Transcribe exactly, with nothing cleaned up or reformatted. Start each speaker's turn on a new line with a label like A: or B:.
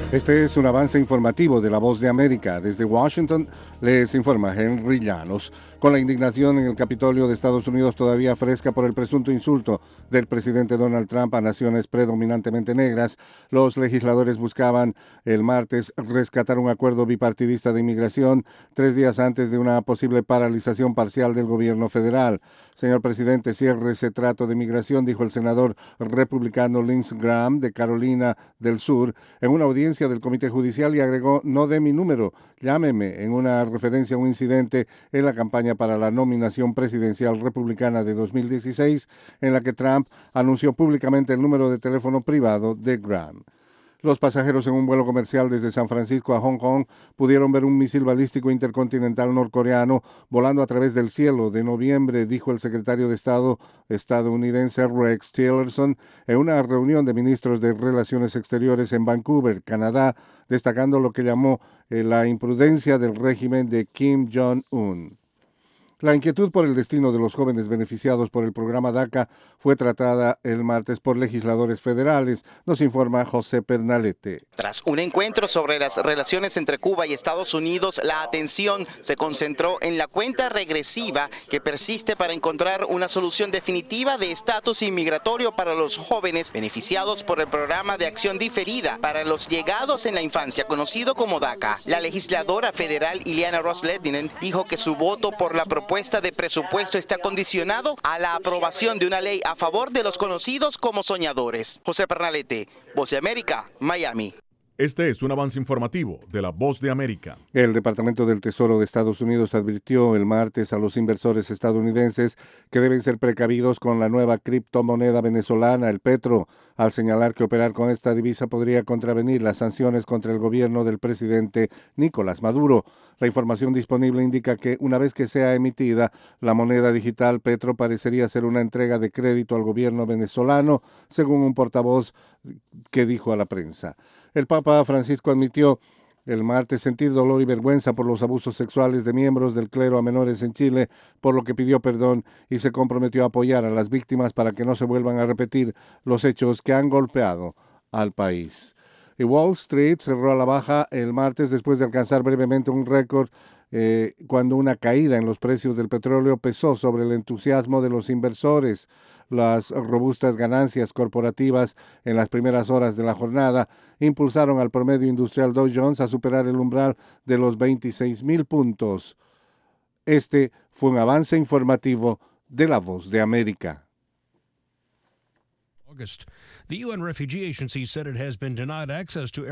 A: Este es un avance informativo de La Voz de América. Desde Washington les informa Henry Llanos. Con la indignación en el Capitolio de Estados Unidos todavía fresca por el presunto insulto del presidente Donald Trump a naciones predominantemente negras, los legisladores buscaban el martes rescatar un acuerdo bipartidista de inmigración tres días antes de una posible paralización parcial del gobierno federal. Señor presidente, cierre ese trato de migración, dijo el senador republicano Lindsey Graham de Carolina del Sur en una audiencia del Comité Judicial, y agregó: no dé mi número, llámeme, en una referencia a un incidente en la campaña para la nominación presidencial republicana de dos mil dieciséis, en la que Trump anunció públicamente el número de teléfono privado de Graham. Los pasajeros en un vuelo comercial desde San Francisco a Hong Kong pudieron ver un misil balístico intercontinental norcoreano volando a través del cielo de noviembre, dijo el secretario de Estado estadounidense Rex Tillerson en una reunión de ministros de Relaciones Exteriores en Vancouver, Canadá, destacando lo que llamó eh, la imprudencia del régimen de Kim Jong-un. La inquietud por el destino de los jóvenes beneficiados por el programa DACA fue tratada el martes por legisladores federales, nos informa José Pernalete.
B: Tras un encuentro sobre las relaciones entre Cuba y Estados Unidos, la atención se concentró en la cuenta regresiva que persiste para encontrar una solución definitiva de estatus inmigratorio para los jóvenes beneficiados por el programa de acción diferida para los llegados en la infancia, conocido como DACA. La legisladora federal Ileana Ros-Lehtinen dijo que su voto por la propuesta propuesta de presupuesto está condicionado a la aprobación de una ley a favor de los conocidos como soñadores. José Pernalete, Voz de América, Miami.
C: Este es un avance informativo de La Voz de América.
A: El Departamento del Tesoro de Estados Unidos advirtió el martes a los inversores estadounidenses que deben ser precavidos con la nueva criptomoneda venezolana, el petro, al señalar que operar con esta divisa podría contravenir las sanciones contra el gobierno del presidente Nicolás Maduro. La información disponible indica que una vez que sea emitida, la moneda digital petro parecería ser una entrega de crédito al gobierno venezolano, según un portavoz que dijo a la prensa. El Papa Francisco admitió el martes sentir dolor y vergüenza por los abusos sexuales de miembros del clero a menores en Chile, por lo que pidió perdón y se comprometió a apoyar a las víctimas para que no se vuelvan a repetir los hechos que han golpeado al país. Y Wall Street cerró a la baja el martes después de alcanzar brevemente un récord eh, cuando una caída en los precios del petróleo pesó sobre el entusiasmo de los inversores. Las robustas ganancias corporativas en las primeras horas de la jornada impulsaron al promedio industrial Dow Jones a superar el umbral de los veintiséis mil puntos. Este fue un avance informativo de La Voz de América.
D: August, the U N Refugee Agency said it has been denied access to